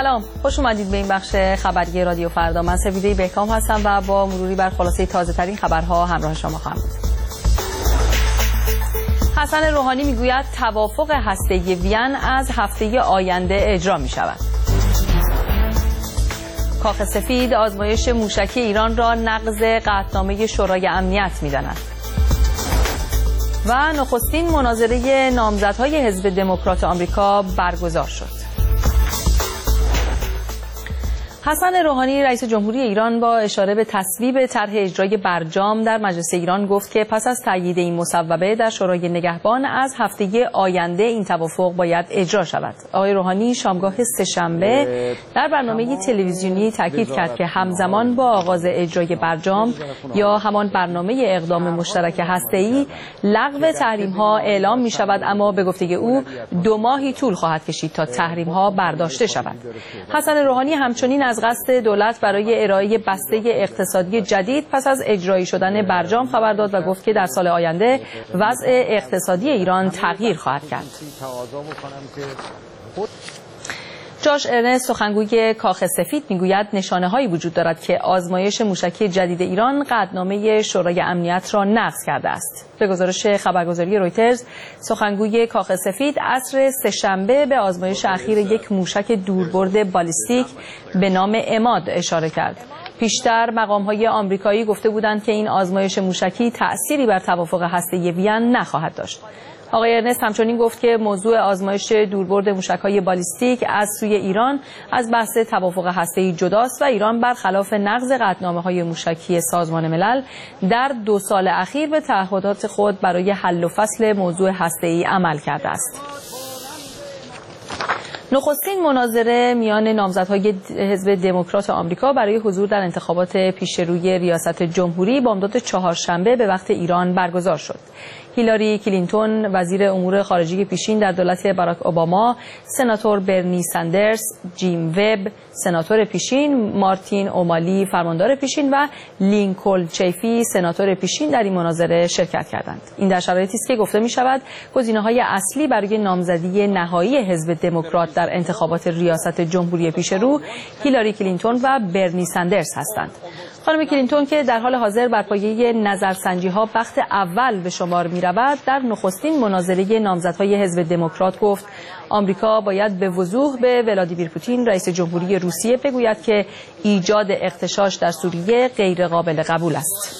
سلام، خوش اومدید به این بخش خبری رادیو فردا. من سویده بهکام هستم و با مروری بر خلاصه تازه ترین خبرها همراه شما خواهم بود. حسن روحانی میگوید توافق هسته‌ای وین از هفته آینده اجرا می شود. کاخ سفید آزمایش موشکی ایران را نقض قطعنامه شورای امنیت می‌داند. و نخستین مناظره نامزدهای حزب دموکرات آمریکا برگزار شد. حسن روحانی رئیس جمهوری ایران با اشاره به تصویب طرح اجرای برجام در مجلس ایران گفت که پس از تایید این مصوبه در شورای نگهبان از هفته آینده این توافق باید اجرا شود. آقای روحانی شامگاه سه‌شنبه در برنامه تلویزیونی تاکید کرد که همزمان با آغاز اجرای برجام یا همان برنامه اقدام مشترک هسته‌ای لغو تحریم‌ها اعلام می‌شود، اما به گفته او 2 ماهی طول خواهد کشید تا تحریم‌ها برداشته شود. حسن روحانی همچنین از قصد دولت برای ارائه بسته اقتصادی جدید پس از اجرایی شدن برجام خبر داد و گفت که در سال آینده وضع اقتصادی ایران تغییر خواهد کرد. جاش ارنست سخنگوی کاخ سفید میگوید نشانه‌هایی وجود دارد که آزمایش موشکی جدید ایران قطعنامه شورای امنیت را نقض کرده است. به گزارش خبرگزاری رویترز، سخنگوی کاخ سفید عصر سه‌شنبه به آزمایش اخیر یک موشک دوربرد بالیستیک به نام عماد اشاره کرد. پیشتر مقام‌های آمریکایی گفته بودند که این آزمایش موشکی تأثیری بر توافق هسته‌ای وین نخواهد داشت. آقای ارنست همچنین گفت که موضوع آزمایش دوربرد موشک‌های بالیستیک از سوی ایران از بحث توافق هسته‌ای جداست و ایران برخلاف نقض قطعنامه‌های موشکی سازمان ملل در 2 سال اخیر به تعهدات خود برای حل و فصل موضوع هسته‌ای عمل کرده است. نخستین مناظره میان نامزدهای حزب دموکرات آمریکا برای حضور در انتخابات پیشروی ریاست جمهوری بامداد چهارشنبه به وقت ایران برگزار شد. هیلاری کلینتون وزیر امور خارجه پیشین در دولت باراک اوباما، سناتور برنی ساندرز، جیم وب سناتور پیشین، مارتین اومالی فرماندار پیشین و لینکلن چیفی سناتور پیشین در این مناظره شرکت کردند. این در شرایطی است که گفته می شود گزینه‌های اصلی برای نامزدی نهایی حزب دموکرات در انتخابات ریاست جمهوری پیشرو هیلاری کلینتون و برنی ساندرز هستند. خانم کلینتون که در حال حاضر بر پایه نظرسنجی‌ها بخت اول به شمار می‌رود، در نخستین مناظره نامزدهای حزب دموکرات گفت آمریکا باید به وضوح به ولادیمیر پوتین رئیس جمهوری روسیه بگوید که ایجاد اغتشاش در سوریه غیر قابل قبول است.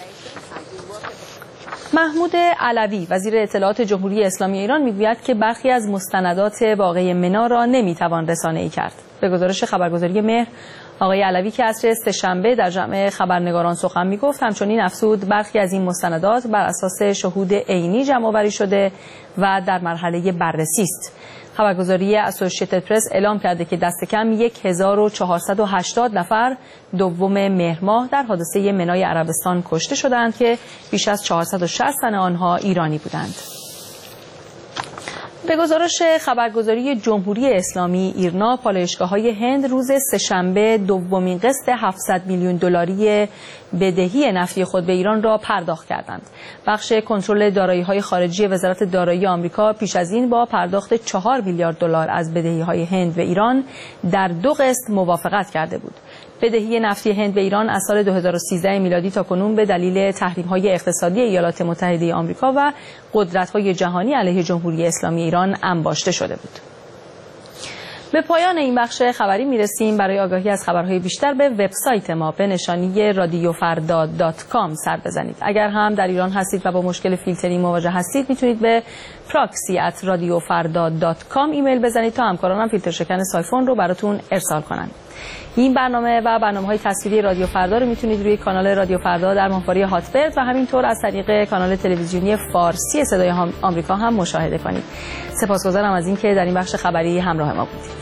محمود علوی وزیر اطلاعات جمهوری اسلامی ایران میگوید که برخی از مستندات واقعه منا را نمیتوان رسانه‌ای کرد. به گزارش خبرگزاری مهر، آقای علوی که عصر سه‌شنبه در جمع خبرنگاران سخن میگفت همچنین افزود برخی از این مستندات بر اساس شهود عینی جمع‌آوری شده و در مرحله بررسی است. خبرگزاری اسوسییتد پرس اعلام کرده که دست کم 1480 نفر 2 مهر ماه در حادثه منای عربستان کشته شدند که بیش از 460 تن آنها ایرانی بودند. به گزارش خبرگزاری جمهوری اسلامی ایرنا، پالایشگاه‌های هند روز سه‌شنبه 2مین قسط 700 میلیون دلاری بدهی نفتی خود به ایران را پرداخت کردند. بخش کنترل دارایی‌های خارجی وزارت دارایی آمریکا پیش از این با پرداخت 4 میلیارد دلار از بدهی‌های هند به ایران در 2 قسط موافقت کرده بود. بدهی نفتی هند به ایران از سال 2013 میلادی تا کنون به دلیل تحریم‌های اقتصادی ایالات متحده آمریکا و قدرت‌های جهانی علیه جمهوری اسلامی ایران انباشته شده بود. به پایان این بخش خبری میرسیم. برای آگاهی از خبرهای بیشتر به وبسایت ما به نشانی radiofarda.com سر بزنید. اگر هم در ایران هستید و با مشکل فیلترینگ مواجه هستید، میتونید به proxy@radiofarda.com ایمیل بزنید تا همکارانم فیلتر شکن سایفون رو براتون ارسال کنند. این برنامه و برنامه‌های تصویری رادیو فردا رو میتونید روی کانال رادیو فردا در ماهواره هاتبرد و همینطور از طریق کانال تلویزیونی فارسی صدای آمریکا هم مشاهده کنید. سپاسگزارم از اینکه در این بخش خبری همراه ما بودید.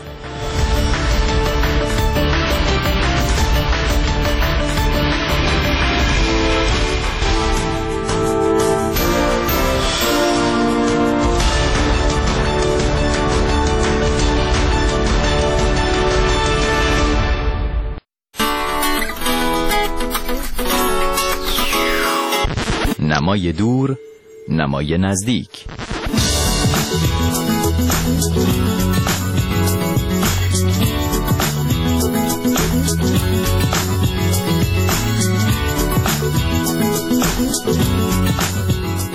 نمای دور، نمای نزدیک.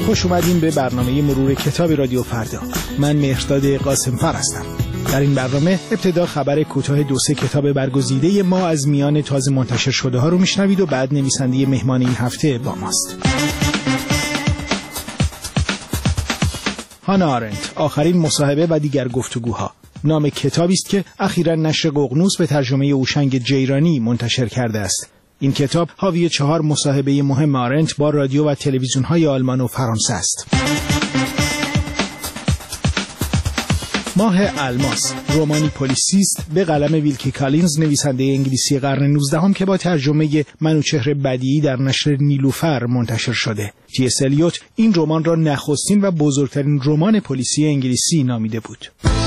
خوش اومدین به برنامه مرور کتاب رادیو فردا. من مهرداد قاسمفر هستم. در این برنامه ابتدا خبر کوتاه 2-3 کتاب برگزیده ما از میان تازه منتشر شده ها رو میشنوید و بعد نویسنده مهمان این هفته با ماست. هانا آرنت، آخرین مصاحبه و دیگر گفتگوها، نام کتابی است که اخیراً نشر ققنوس به ترجمه اوشنگ جیرانی منتشر کرده است. این کتاب حاوی 4 مصاحبه مهم آرنت با رادیو و تلویزیون‌های آلمان و فرانسه است. ماه الماس، رمانی پلیسیست به قلم ویلکی کالینز، نویسنده انگلیسی قرن 19 که با ترجمه منوچهر بدیعی در نشر نیلوفر منتشر شده. تی.اس. الیوت این رمان را نخستین و بزرگترین رمان پلیسی انگلیسی نامیده بود.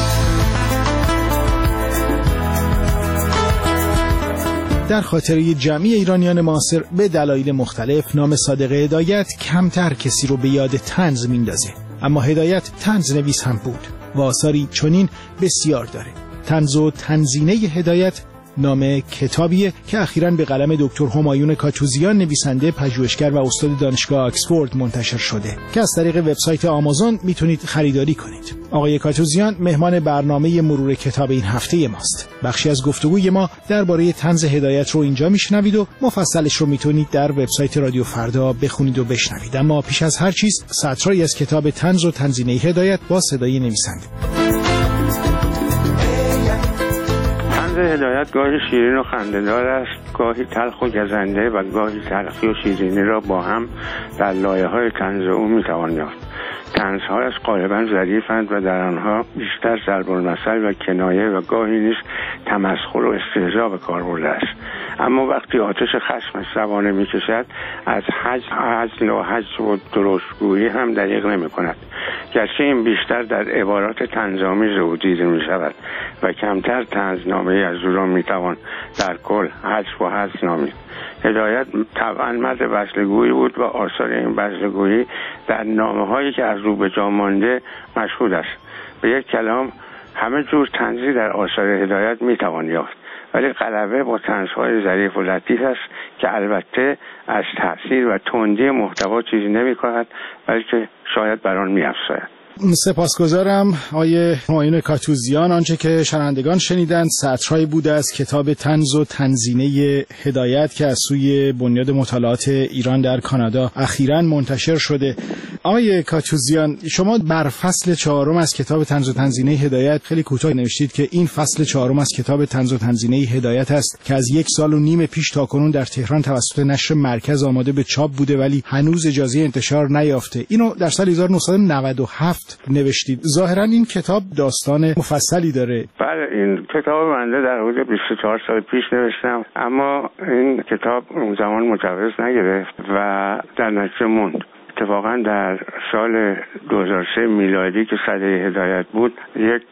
در خاطره جمعی ایرانیان معاصر به دلایل مختلف نام صادق هدایت کمتر کسی رو به یاد طنز میندازه، اما هدایت طنز نویس هم بود و آثاری چنین بسیار داره. طنز و تنزینه هدایت نام کتابیه که اخیراً به قلم دکتر همایون کاتوزیان، نویسنده، پژوهشگر و استاد دانشگاه آکسفورد منتشر شده که از طریق وبسایت آمازون میتونید خریداری کنید. آقای کاتوزیان مهمان برنامه مرور کتاب این هفته ماست. بخشی از گفتگوی ما درباره طنز هدایت رو اینجا میشنوید و مفصلش رو میتونید در وبسایت رادیو فردا بخونید و بشنوید. اما پیش از هر چیز سطری از کتاب طنز و تنزینه هدایت با صدای نویسنده. هدایت گاهی شیرین و خنده‌دار است، گاهی تلخ و گزنده و گاهی تلخی و شیرینی را با هم در لایه‌های طنز او می‌توان یافت. طنزهایش غالباً ظریف‌اند و در آنها بیشتر ضرب المثل و کنایه و گاهی نیز تمسخر و استهزا به کار برده است. اما وقتی آتش خشمش زبانه می‌کشد، از هزل و حج و درشتگویی هم دریغ نمی‌کند، گرچه این بیشتر در عبارات طنزآمیز او دیده می‌شود و کمتر طنزنامه‌ای از او را می‌توان در کل حذف و حذف نامید. هدایت طبعاً مرد بزلگویی بود و آثار این بزلگویی در نامه‌هایی که از رو به جا مانده مشهود است. به یک کلام همه جور طنزی در آثار هدایت می‌توان یافت، ولی غلبه با طنزهای ظریف و لطیف است که البته از تأثیر و تندی محتوا چیزی نمی‌کند، بلکه شاید بر آن می‌افزاید. سپاسگزارم آقای همایون کاتوزیان. آنچه که شنوندگان شنیدند سطرهایی بوده از کتاب طنز و تنزینه هدایت که از سوی بنیاد مطالعات ایران در کانادا اخیراً منتشر شده. آقای کاتوزیان، شما بر فصل 4 از کتاب طنز و تنزینه هدایت خیلی کوتاه نوشتید که این فصل 4 از کتاب طنز و تنزینه هدایت است که از 1.5 سال پیش تاکنون در تهران توسط نشر مرکز آماده به چاپ بوده ولی هنوز اجازه انتشار نیافته. اینو در سال 1997 نوشتید. ظاهرا این کتاب داستان مفصلی داره. بله، این کتاب بنده در حدود 24 سال پیش نوشتم، اما این کتاب اون زمان مجوز نگرفت و در نتیجه موند. اتفاقا در سال 2003 میلادی که سده هدایت بود، یک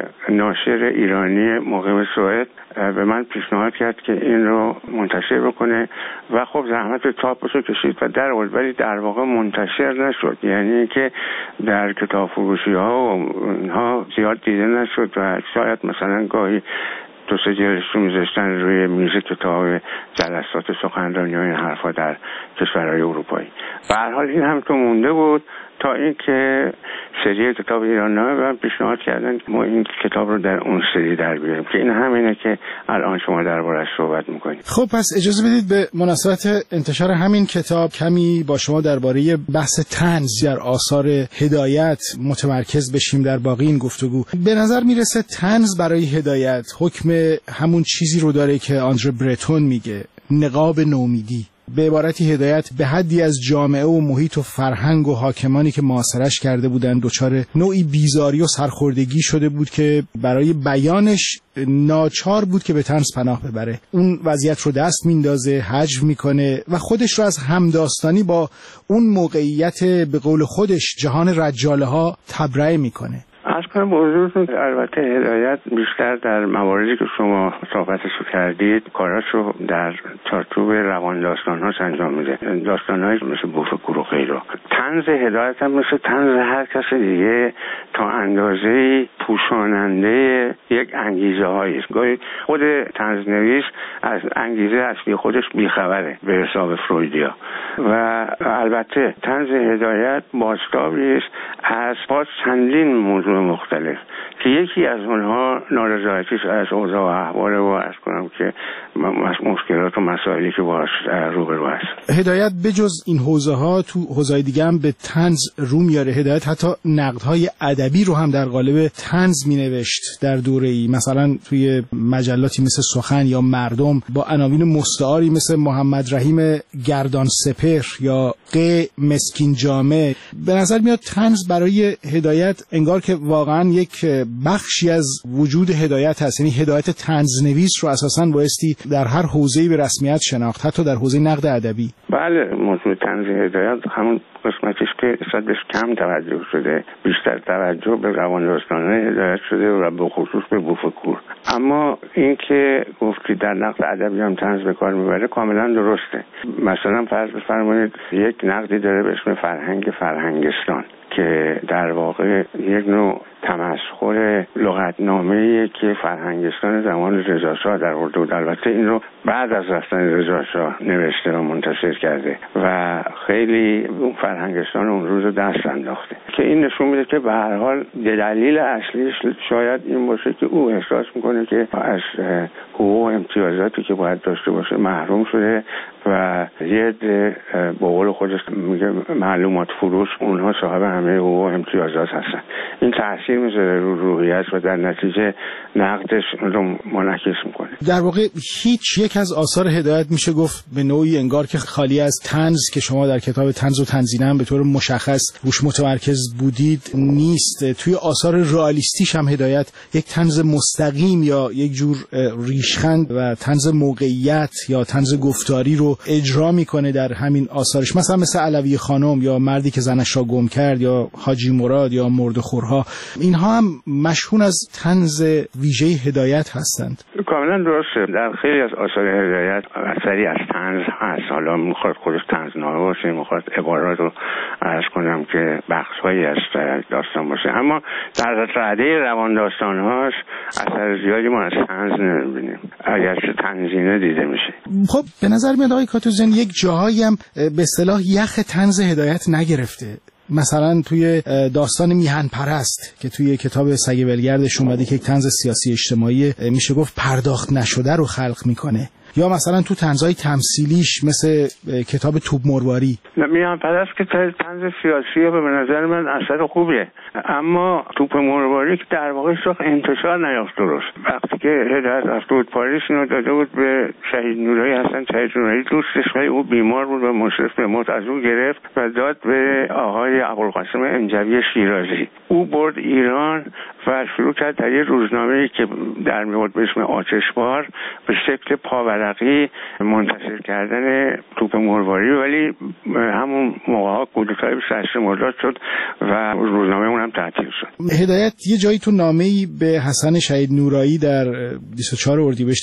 ناشر ایرانی مقیم سوئد به من پیشنهاد کرد که این رو منتشر بکنه و خب زحمت چاپش رو کشید و ولی در واقع منتشر نشد، یعنی که در کتاب فروشی ها و اینها زیاد دیده نشد و شاید مثلا گاهی 2-3 جلدش رو میذاشتن روی میز کتاب جلسات سخنرانی و این حرفا در کشورهای اروپایی. به هر حال این هم تو مونده بود تا اینکه سری کتاب ایران‌نامه به من پیشنهاد کردن ما این کتاب رو در اون سری در بیاریم که این همینه که الان شما درباره‌اش صحبت می‌کنید. خب پس اجازه بدید به مناسبت انتشار همین کتاب کمی با شما درباره بحث طنز در آثار هدایت متمرکز بشیم در باقی این گفتگو. به نظر میرسه طنز برای هدایت حکم همون چیزی رو داره که آندره برتون میگه، نقاب نومیدی. به عبارتی هدایت به حدی از جامعه و محیط و فرهنگ و حاکمانی که معاصرش کرده بودند دچار نوعی بیزاری و سرخوردگی شده بود که برای بیانش ناچار بود که به طنز پناه ببره. اون وضعیت رو دست میندازه، حجو میکنه و خودش رو از همداستانی با اون موقعیت به قول خودش جهان رجاله ها تبرئه میکنه. عرض کنم به حضورتون البته هدایت بیشتر در مواردی که شما صحبتشو کردید کاراشو در چارچوب روان داستان‌هاش انجام میده، داستان‌هایی مثل بوفکور و غیره. طنز هدایت هم مثل طنز هر کس دیگه تا اندازه‌ای پوشاننده یک انگیزه هایی است. گاهی خود طنزنویس از انگیزه اصلی خودش بیخبره به حساب فرویدیا و البته طنز هدایت بازتابی است از چندین موضوع مختلف که یکی از اونها نارضایتیش از اوضاع و احوال و عرض کنم که مشکلات و مسائلی که باهاش روبرو هست. هدایت بجز این حوزه ها تو حوزه‌های دیگه هم به طنز رو میاره. هدایت حتی نقدهای ادبی رو هم در قالب طنز مینوشت در دوره‌ای، مثلا توی مجلاتی مثل سخن یا مردم با عناوین مستعاری مثل محمد رحیم گردان سپهر یا ق مسکین جامه. به نظر میاد طنز برای هدایت انگار که واقعا یک بخشی از وجود هدایت هست، یعنی هدایت طنزنویس رو اساساً بایستی در هر حوزه‌ای به رسمیت شناخت، حتی در حوزه نقد ادبی. بله، موضوع طنز هدایت همون قسمتش که بهش کم توجه شده، بیشتر توجه به روان داستان‌های هدایت شده و به خصوص به بوفکور. اما این که گفتی در نقد ادبی هم طنز به کار میبره کاملا درسته. مثلا فرض بفرمایید یک نقدی داره به اسم فرهنگستان که در واقع یک نوع تمسخر لغتنامه‌ایه که فرهنگستان زمان رضا شاه در اردو بود. البته این رو بعد از رفتن رضا شاه نوشته و منتشر کرده و خیلی اون فرهنگستان اون روز رو دست انداخته که این نشون میده که به هر حال دلیل اصلیش شاید این باشه که او احساس میکنه که از حقوق و امتیازاتی که باید داشته باشه محروم شده و یه به قول خودش میگه معلومات فروش، اونها صاحب همه حقوق و امتیازات هستن. این تاثیر میذاره رو روحیه‌اش و در نتیجه نقدش رو منعکس میکنه. در واقع هیچ یک از آثار هدایت میشه گفت به نوعی انگار که خالی از طنز که شما در کتاب طنز و تنزینه هم به طور مشخص روش متمرکز بودید نیست. توی آثار رئالیستیش هم هدایت یک طنز مستقیم یا یک جور ریشخند و طنز موقعیت یا طنز گفتاری رو اجرا میکنه در همین آثارش، مثلا علوی خانم یا مردی که زنش را گم کرد یا حاجی مراد یا مردخورها. اینها هم مشهون از طنز ویژه هدایت هستند. کاملا درسته. در خیلی از آثار هدایت اثری از طنز هست. حالا میخواد خودش طنزنامه باشه، میخواد عبارات رو عرض کنم که بخش‌هایی از داستان باشه، اما در رده روان داستان‌هاش اثر زیادی ما از طنز نمی‌بینیم، اگرچه تنزینه دیده میشه. خب به نظر میاد آقای کاتوزن یک جاهایی هم به اصطلاح یخ طنز هدایت نگرفته. مثلا توی داستان میهن پرست که توی کتاب سگ ولگردش اومده که یک طنز سیاسی اجتماعی میشه گفت پرداخت نشده رو خلق میکنه، یا مثلا تو طنزهای تمثیلیش مثل کتاب توپ مرواری. میهن پرست که طنز سیاسیه به نظر من اثر خوبیه، اما توپ مرواری که در واقع هیچ انتشار نیافت درست. وقتی که هدایت رفته بود پاریس اینو داده بود به شهید نورایی، حسن شهید نورایی دوستش، ولی او بیمار بود و مشرف به موت از او گرفت و داد به آقای ابوالقاسم انجوی شیرازی. او برد ایران و شروع کرد در یه روزنامه‌ای که در میاد به اسم آتشبار به شکل پاورقی منتشر کردن توپ مرواری، ولی همون موقع کودتای 28 مرداد شد و روزنامه اون هم تعطیل شد. هدایت یه جایی تو نامه‌ای به حسن شهید نورایی در 24 اردیبهشت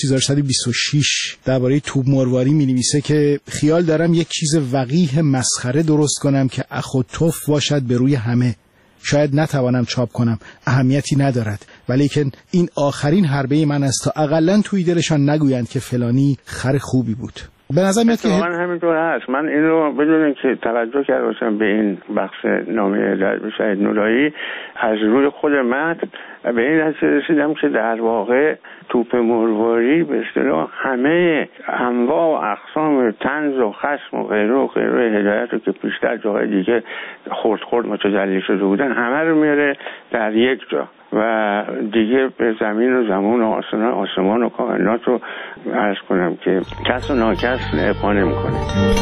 1326 درباره توپ مرواری می‌نویسه که خیال دارم یک چیز وقیح مسخره درست کنم که اخ و توف باشد به روی همه. شاید نتوانم چاپ کنم، اهمیتی ندارد، ولیکن این آخرین حربه من است تا اقلن توی دلشان نگویند که فلانی خر خوبی بود. به نظر میاد که من همینطور هست. من این رو بدون اینکه توجه کرده باشم به این بخش نامه هدایت به شهید نورایی، از روی خود متن به این نتیجه رسیدم که در واقع توپ مرواری به اصطلاح همه انواع و اقسام طنز و خشم و غیره و غیره هدایت رو که پیشتر جاهای دیگه خرد متجلی شده بودن همه رو میاره در یک جا و دیگه به زمین و زمان و آسمان و کائنات رو عرض کنم که کس و ناکس ابقا نمی‌کنه.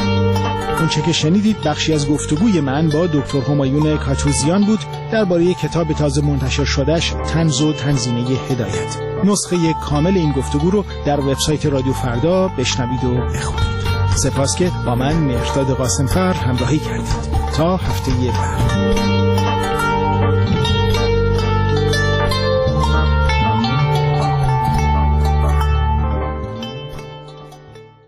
اون چه که شنیدید بخشی از گفتگوی من با دکتر همایون کاتوزیان بود درباره کتاب تازه منتشر شدهش طنز و تنزینه هدایت. نسخه کامل این گفتگو رو در وبسایت رادیو فردا بشنوید و بخونید. سپاس که با من مهرداد قاسمفر همراهی کردید. تا هفته بعد.